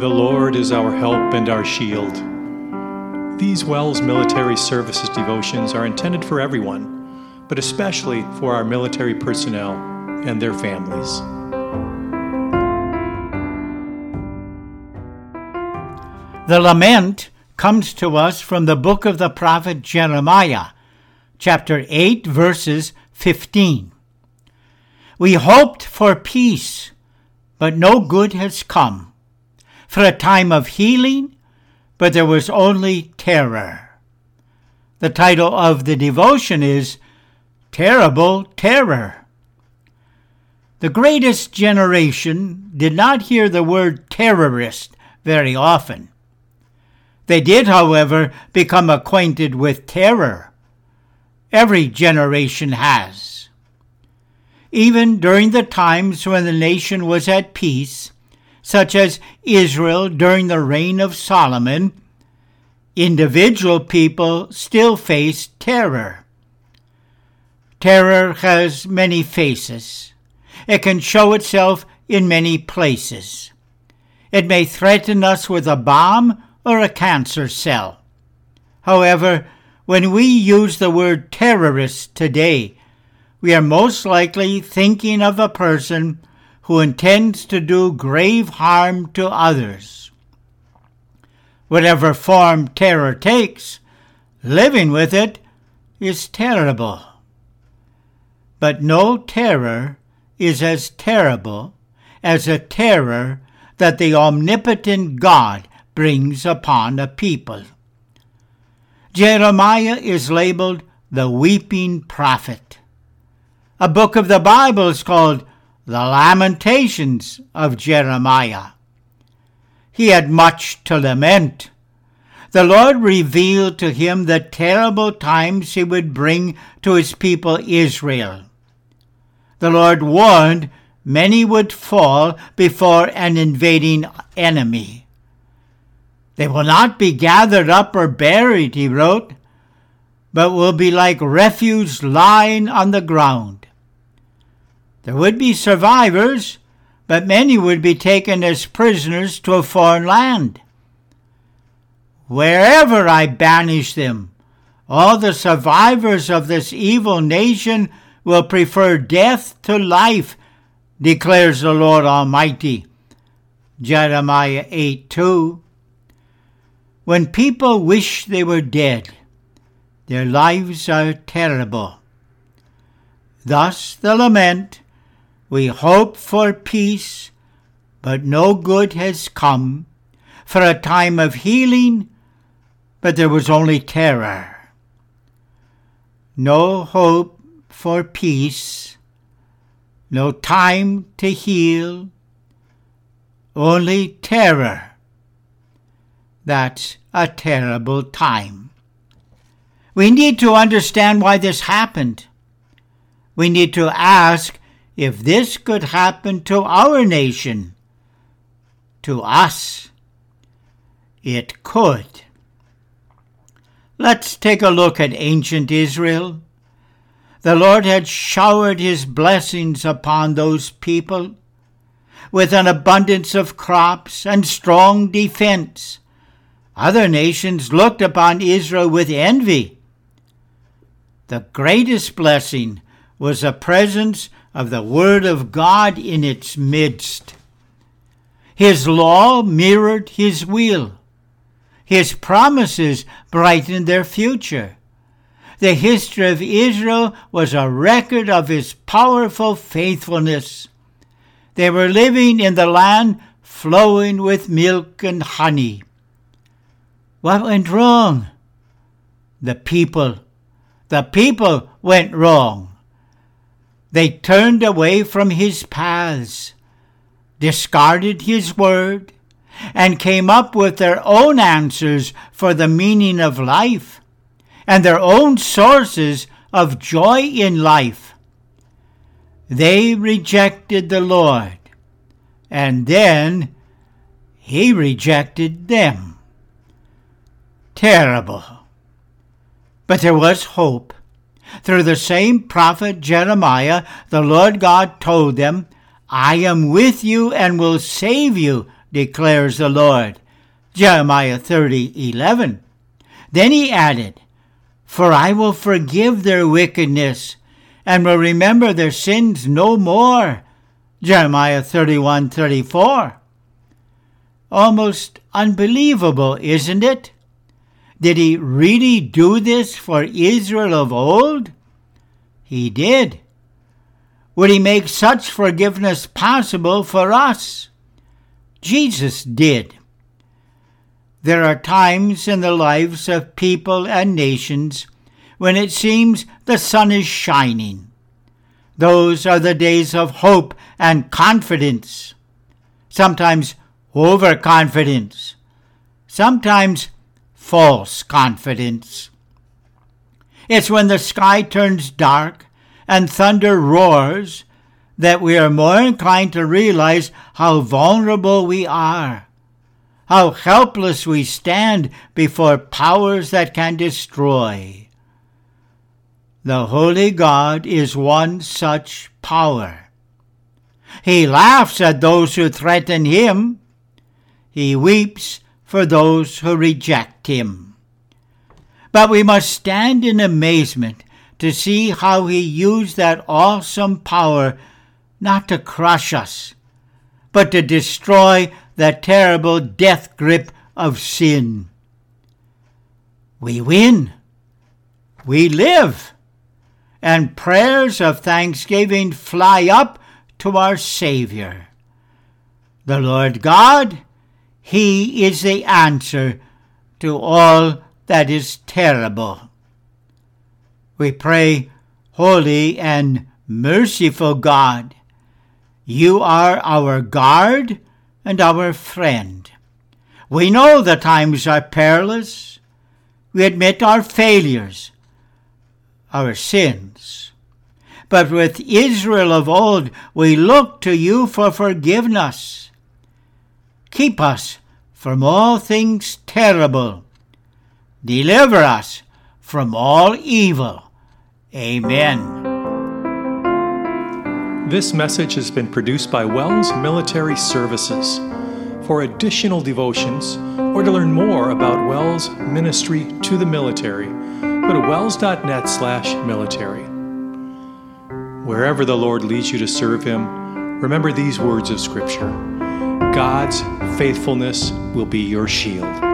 The Lord is our help and our shield. These WELS Military Services devotions are intended for everyone, but especially for our military personnel and their families. The lament comes to us from the book of the prophet Jeremiah, chapter 8, verses 15. We hoped for peace, but no good has come. For a time of healing, but there was only terror. The title of the devotion is Terrible Terror. The greatest generation did not hear the word terrorist very often. They did, however, become acquainted with terror. Every generation has. Even during the times when the nation was at peace, such as Israel during the reign of Solomon, individual people still face terror. Terror has many faces. It can show itself in many places. It may threaten us with a bomb or a cancer cell. However, when we use the word terrorist today, we are most likely thinking of a person who intends to do grave harm to others. Whatever form terror takes, living with it is terrible. But no terror is as terrible as a terror that the omnipotent God brings upon a people. Jeremiah is labeled the weeping prophet. A book of the Bible is called the Lamentations of Jeremiah. He had much to lament. The Lord revealed to him the terrible times he would bring to his people Israel. The Lord warned many would fall before an invading enemy. They will not be gathered up or buried, he wrote, but will be like refuse lying on the ground. There would be survivors, but many would be taken as prisoners to a foreign land. Wherever I banish them, all the survivors of this evil nation will prefer death to life, declares the Lord Almighty. Jeremiah 8:2. When people wish they were dead, their lives are terrible. Thus the lament, we hope for peace, but no good has come, for a time of healing, but there was only terror. No hope for peace, no time to heal, only terror. That's a terrible time. We need to understand why this happened. We need to ask if this could happen to our nation, to us. It could. Let's take a look at ancient Israel. The Lord had showered his blessings upon those people with an abundance of crops and strong defense. Other nations looked upon Israel with envy. The greatest blessing was the presence of the Word of God in its midst. His law mirrored his will. His promises brightened their future. The history of Israel was a record of his powerful faithfulness. They were living in the land flowing with milk and honey. What went wrong? The people went wrong. They turned away from his paths, discarded his word, and came up with their own answers for the meaning of life and their own sources of joy in life. They rejected the Lord, and then he rejected them. Terrible. But there was hope. Through the same prophet Jeremiah, the Lord God told them, I am with you and will save you, declares the Lord. Jeremiah 30:11. Then he added, "For I will forgive their wickedness and will remember their sins no more." Jeremiah 31:34. Almost unbelievable, isn't it? Did he really do this for Israel of old? He did. Would he make such forgiveness possible for us? Jesus did. There are times in the lives of people and nations when it seems the sun is shining. Those are the days of hope and confidence. Sometimes overconfidence. Sometimes false confidence. It's when the sky turns dark and thunder roars that we are more inclined to realize how vulnerable we are, how helpless we stand before powers that can destroy. The Holy God is one such power. He laughs at those who threaten him. He weeps for those who reject him. But we must stand in amazement to see how he used that awesome power not to crush us, but to destroy the terrible death grip of sin. We win. We live. And prayers of thanksgiving fly up to our Savior. The Lord God, he is the answer to all that is terrible. We pray, Holy and merciful God, you are our guard and our friend. We know the times are perilous. We admit our failures, our sins. But with Israel of old, we look to you for forgiveness. Keep us from all things terrible. Deliver us from all evil. Amen. This message has been produced by Wells Military Services. For additional devotions or to learn more about Wells ministry to the military, go to wells.net/military. Wherever the Lord leads you to serve him, remember these words of Scripture. God's faithfulness will be your shield.